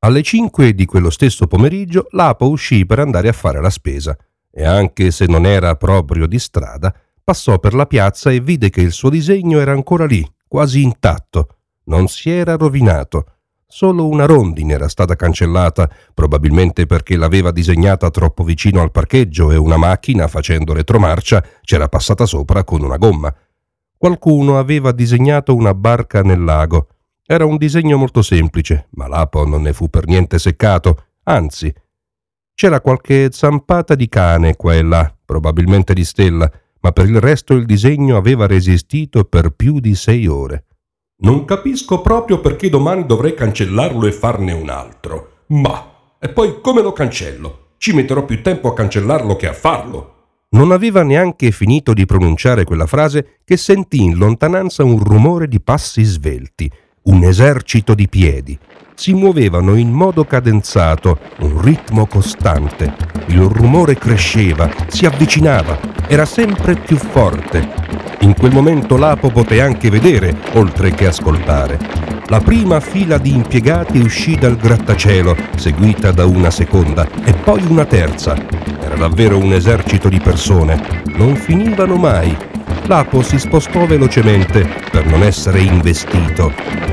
Alle 5 di quello stesso pomeriggio Lapo uscì per andare a fare la spesa e anche se non era proprio di strada, passò per la piazza e vide che il suo disegno era ancora lì, quasi intatto. Non si era rovinato. Solo una rondine era stata cancellata, probabilmente perché l'aveva disegnata troppo vicino al parcheggio e una macchina, facendo retromarcia, c'era passata sopra con una gomma. Qualcuno aveva disegnato una barca nel lago. Era un disegno molto semplice, ma Lapo non ne fu per niente seccato, anzi. C'era qualche zampata di cane qua e là, probabilmente di Stella, ma per il resto il disegno aveva resistito per più di 6 ore. Non capisco proprio perché domani dovrei cancellarlo e farne un altro. Ma, e poi come lo cancello? Ci metterò più tempo a cancellarlo che a farlo. Non aveva neanche finito di pronunciare quella frase che sentì in lontananza un rumore di passi svelti, un esercito di piedi. Si muovevano in modo cadenzato, un ritmo costante. Il rumore cresceva, si avvicinava, era sempre più forte. In quel momento Lapo poté anche vedere, oltre che ascoltare. La prima fila di impiegati uscì dal grattacielo, seguita da una seconda e poi una terza. Era davvero un esercito di persone. Non finivano mai. Lapo si spostò velocemente per non essere investito.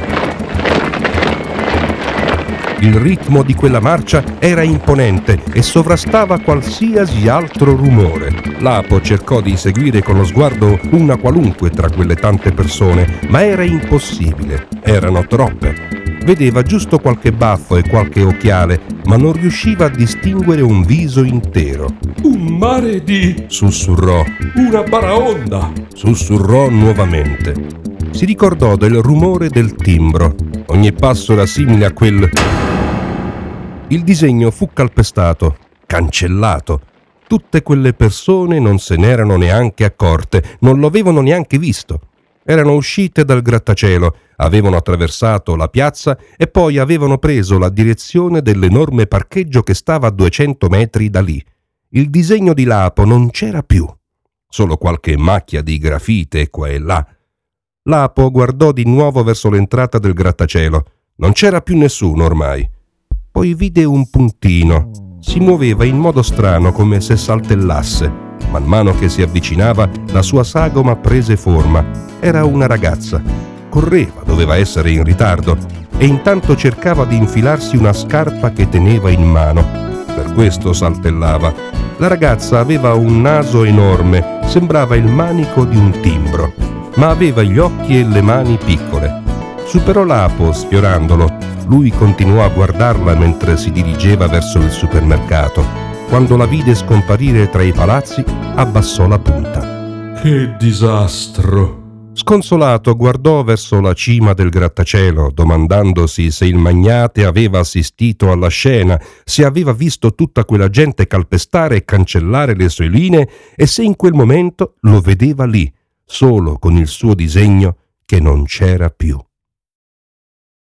Il ritmo di quella marcia era imponente e sovrastava qualsiasi altro rumore. Lapo cercò di seguire con lo sguardo una qualunque tra quelle tante persone, ma era impossibile. Erano troppe. Vedeva giusto qualche baffo e qualche occhiale, ma non riusciva a distinguere un viso intero. Un mare di... sussurrò. Una baraonda! Sussurrò nuovamente. Si ricordò del rumore del timbro. Ogni passo era simile a quel... Il disegno fu calpestato, cancellato. Tutte quelle persone non se n'erano neanche accorte, non lo avevano neanche visto. Erano uscite dal grattacielo, avevano attraversato la piazza e poi avevano preso la direzione dell'enorme parcheggio che stava a 200 metri da lì. Il disegno di Lapo non c'era più. Solo qualche macchia di grafite qua e là. Lapo guardò di nuovo verso l'entrata del grattacielo. Non c'era più nessuno ormai. Poi vide un puntino. Si muoveva in modo strano, come se saltellasse. Man mano che si avvicinava, la sua sagoma prese forma. Era una ragazza. Correva, doveva essere in ritardo, e intanto cercava di infilarsi una scarpa che teneva in mano. Per questo saltellava. La ragazza aveva un naso enorme, sembrava il manico di un timbro, ma aveva gli occhi e le mani piccole. Superò Lapo sfiorandolo. Lui continuò a guardarla mentre si dirigeva verso il supermercato. Quando la vide scomparire tra i palazzi, abbassò la punta. Che disastro! Sconsolato guardò verso la cima del grattacielo, domandandosi se il magnate aveva assistito alla scena, se aveva visto tutta quella gente calpestare e cancellare le sue linee e se in quel momento lo vedeva lì, solo con il suo disegno che non c'era più.